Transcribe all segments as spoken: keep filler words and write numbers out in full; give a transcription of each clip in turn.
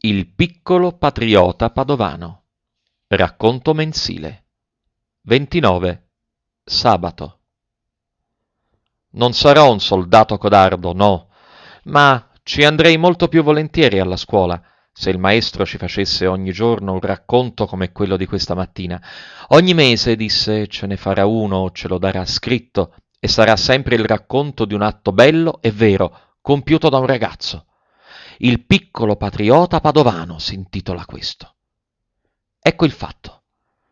Il piccolo patriota padovano. Racconto mensile. ventinove. Sabato. Non sarò un soldato codardo, no, ma ci andrei molto più volentieri alla scuola se il maestro ci facesse ogni giorno un racconto come quello di questa mattina. Ogni mese, disse, ce ne farà uno, ce lo darà scritto, e sarà sempre il racconto di un atto bello e vero, compiuto da un ragazzo. Il piccolo patriota padovano si intitola questo. Ecco il fatto.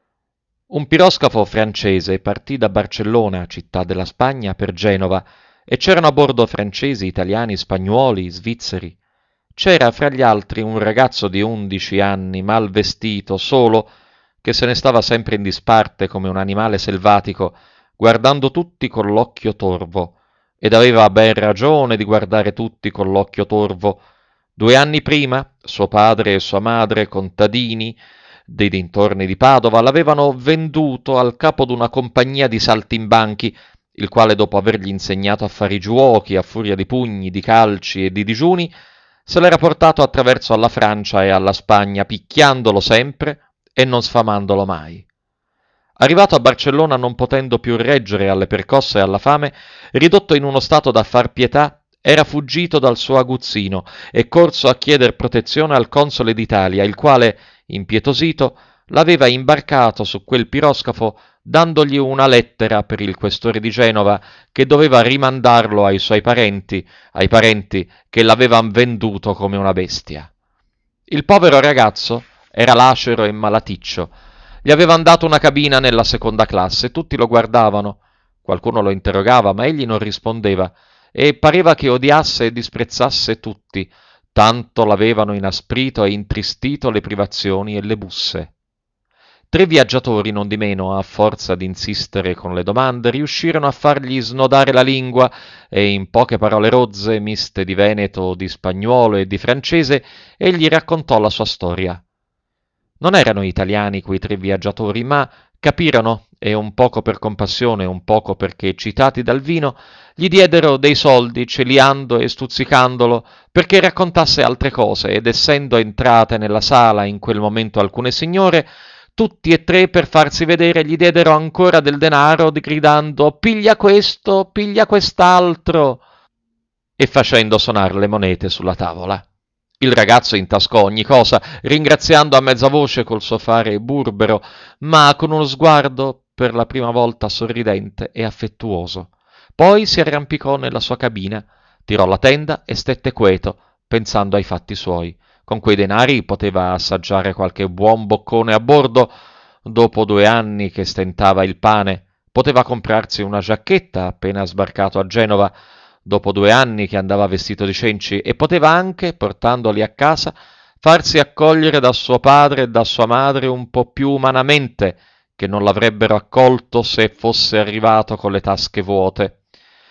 Un piroscafo francese partì da Barcellona, città della Spagna, per Genova, e c'erano a bordo francesi, italiani, spagnuoli, svizzeri. C'era fra gli altri un ragazzo di undici anni, mal vestito, solo, che se ne stava sempre in disparte come un animale selvatico, guardando tutti con l'occhio torvo, ed aveva ben ragione di guardare tutti con l'occhio torvo. Due anni prima, suo padre e sua madre, contadini dei dintorni di Padova, l'avevano venduto al capo d'una compagnia di saltimbanchi, il quale, dopo avergli insegnato a fare i giuochi a furia di pugni, di calci e di digiuni, se l'era portato attraverso alla Francia e alla Spagna, picchiandolo sempre e non sfamandolo mai. Arrivato a Barcellona, non potendo più reggere alle percosse e alla fame, ridotto in uno stato da far pietà, era fuggito dal suo aguzzino e corso a chieder protezione al console d'Italia, il quale, impietosito, l'aveva imbarcato su quel piroscafo dandogli una lettera per il questore di Genova che doveva rimandarlo ai suoi parenti, ai parenti che l'avevano venduto come una bestia. Il povero ragazzo era lacero e malaticcio. Gli avevano dato una cabina nella seconda classe, tutti lo guardavano. Qualcuno lo interrogava, ma egli non rispondeva, e pareva che odiasse e disprezzasse tutti, tanto l'avevano inasprito e intristito le privazioni e le busse. Tre viaggiatori, non di meno, a forza di insistere con le domande, riuscirono a fargli snodare la lingua e in poche parole rozze, miste di veneto, di spagnuolo e di francese, egli raccontò la sua storia. Non erano italiani quei tre viaggiatori, ma capirono, e un poco per compassione, un poco perché eccitati dal vino, gli diedero dei soldi, celiando e stuzzicandolo, perché raccontasse altre cose, ed essendo entrate nella sala in quel momento alcune signore, tutti e tre per farsi vedere gli diedero ancora del denaro, gridando «Piglia questo, piglia quest'altro!» e facendo sonar le monete sulla tavola. Il ragazzo intascò ogni cosa, ringraziando a mezza voce col suo fare burbero, ma con uno sguardo per la prima volta sorridente e affettuoso. Poi si arrampicò nella sua cabina, tirò la tenda e stette queto, pensando ai fatti suoi. Con quei denari poteva assaggiare qualche buon boccone a bordo, dopo due anni che stentava il pane. Poteva comprarsi una giacchetta appena sbarcato a Genova, dopo due anni che andava vestito di cenci, e poteva anche, portandoli a casa, farsi accogliere da suo padre e da sua madre un po' più umanamente, che non l'avrebbero accolto se fosse arrivato con le tasche vuote.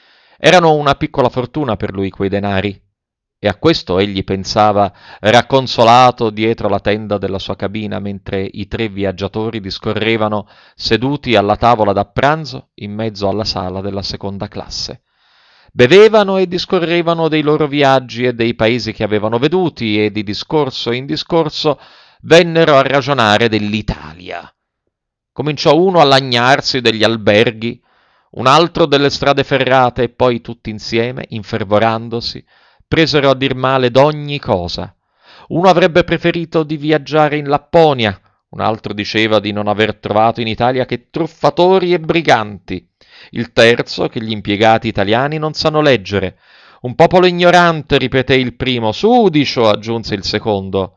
Erano una piccola fortuna per lui quei denari, e a questo egli pensava, racconsolato dietro la tenda della sua cabina, mentre i tre viaggiatori discorrevano seduti alla tavola da pranzo in mezzo alla sala della seconda classe. Bevevano e discorrevano dei loro viaggi e dei paesi che avevano veduti, e di discorso in discorso vennero a ragionare dell'Italia. Cominciò uno a lagnarsi degli alberghi, un altro delle strade ferrate, e poi tutti insieme, infervorandosi, presero a dir male d'ogni cosa. Uno avrebbe preferito di viaggiare in Lapponia, un altro diceva di non aver trovato in Italia che truffatori e briganti, il terzo che gli impiegati italiani non sanno leggere. Un popolo ignorante, ripeté il primo. Sudicio, aggiunse il secondo.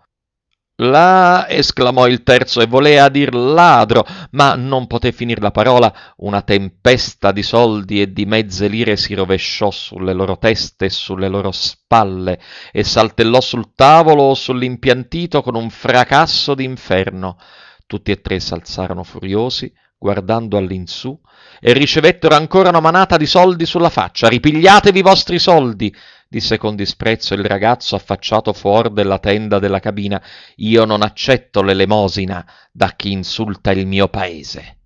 Là, esclamò il terzo, e volea dir ladro, ma non poté finir la parola. Una tempesta di soldi e di mezze lire si rovesciò sulle loro teste e sulle loro spalle, e saltellò sul tavolo o sull'impiantito con un fracasso d'inferno. Tutti e tre s'alzarono furiosi, guardando all'insù, e ricevettero ancora una manata di soldi sulla faccia. «Ripigliatevi i vostri soldi!» disse con disprezzo il ragazzo affacciato fuor della tenda della cabina. «Io non accetto l'elemosina da chi insulta il mio paese!»